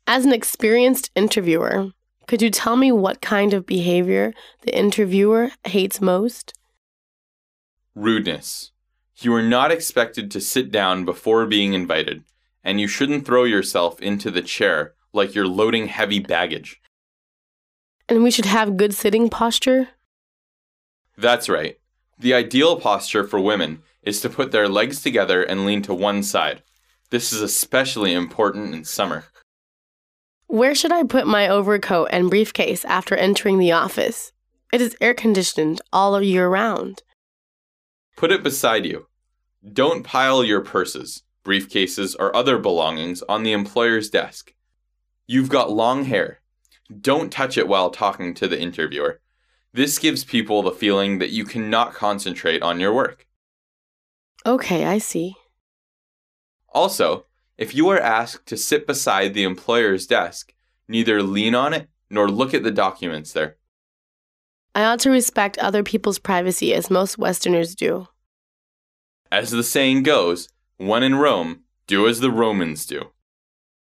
As an experienced interviewer, could you tell me what kind of behavior the interviewer hates most? Rudeness. You are not expected to sit down before being invited, and you shouldn't throw yourself into the chair like you're loading heavy baggage. And we should have good sitting posture? That's right. The ideal posture for women is to put their legs together and lean to one side. This is especially important in summer. Where should I put my overcoat and briefcase after entering the office? It is air-conditioned all year round. Put it beside you. Don't pile your purses, briefcases, or other belongings on the employer's desk. You've got long hair. Don't touch it while talking to the interviewer. This gives people the feeling that you cannot concentrate on your work. Okay, I see. Also, if you are asked to sit beside the employer's desk, neither lean on it nor look at the documents there. I ought to respect other people's privacy as most Westerners do. As the saying goes, when in Rome, do as the Romans do.